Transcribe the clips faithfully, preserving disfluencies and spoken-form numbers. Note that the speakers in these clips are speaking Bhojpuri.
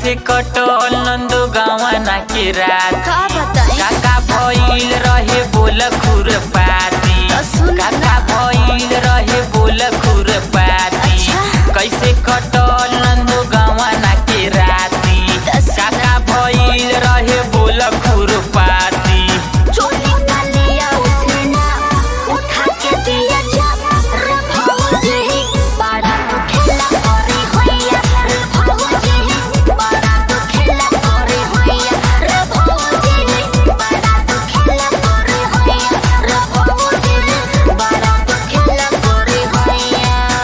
कैसे कटल नंदो गावना के रात का बताई काका भइल रहे बोल खुर पाती काका भइल रहे बोल खुर पाती कैसे कटल नंदो गावना के राती काका भइल रहे बोल खुर पाती चोली का लिया उसने ना उठा के दिया जब रे भौजी बड़ा तू खेला करे होइया रे भौजी बड़ा तू खेला करे होइया रे भौजी बड़ा तू खेला करे होइया रे भौजी बड़ा तू खेला करे होइया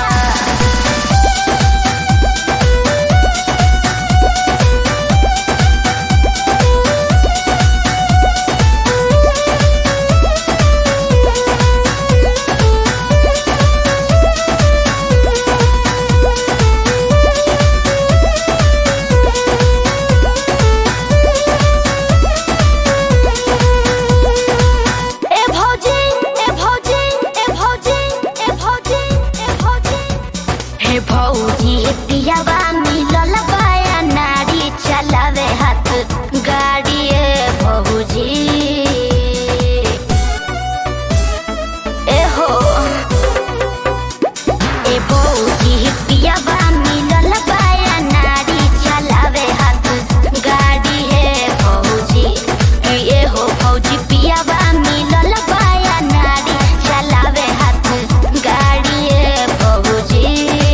ए भौजी ए भौजी ए भौजी ए भौजी ए भौजी हे भौजी पियावा मिलल बाया नारी चलावे हाथ गाड़ी ए भौजी ए हो ए भौजी पियावा मिलल बाया नारी चलावे हाथ गाड़ी ए भौजी ए हो भौजी पियावा मिलल बाया नारी चलावे हाथ गाड़ी ए भौजी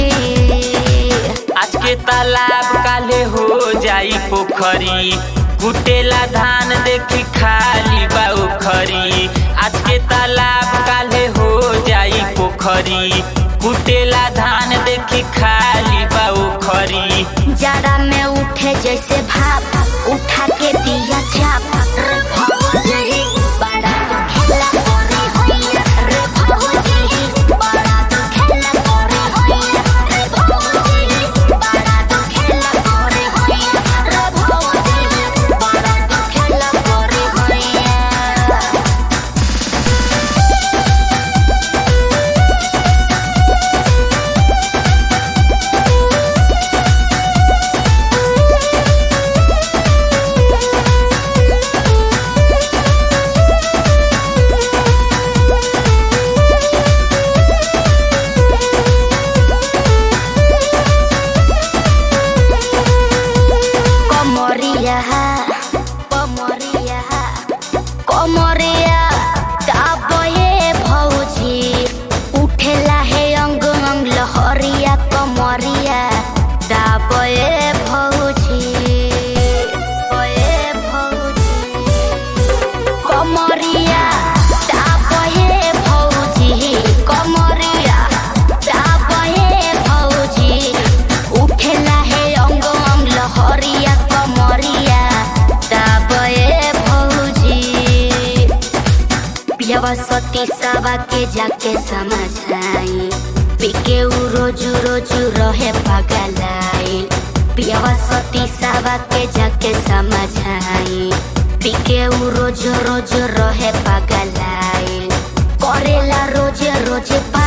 आज के तालाब काले हो जाई पोखरी कुटेला धान देखी खाली बा उखरी आज के तालाब काले हो जाई पोखरी कुटेला धान देखी खाली बा उखरी जाड़ा में उठे जैसे भाप उठा के दिया चाप रे भौजी बड़ा तू खेला करे होइया रे भौजी बड़ा तू खेला करे होइया रे भौजी बड़ा तू खेला करे होइया रे भौजी बड़ा तू खेला करे होइया कमरिया कमरिया कमरिया दाबे भौजी उठेला है अंग अंग लहरिया कमरिया दाबे भौजी ए भौजी कमरिया दाबे भौजी कमरिया दाबे भौजी उठेला है अंग अंग लहरिया कमरिया दाबे भौजी पियावा सती सावा के जाके समझाई पिके उ रोजू रोजू रहे पगलाई पियावा सती सावा के जाके समझाई पिके उ रोज रोज रहे पगलाई करेला रोज रोज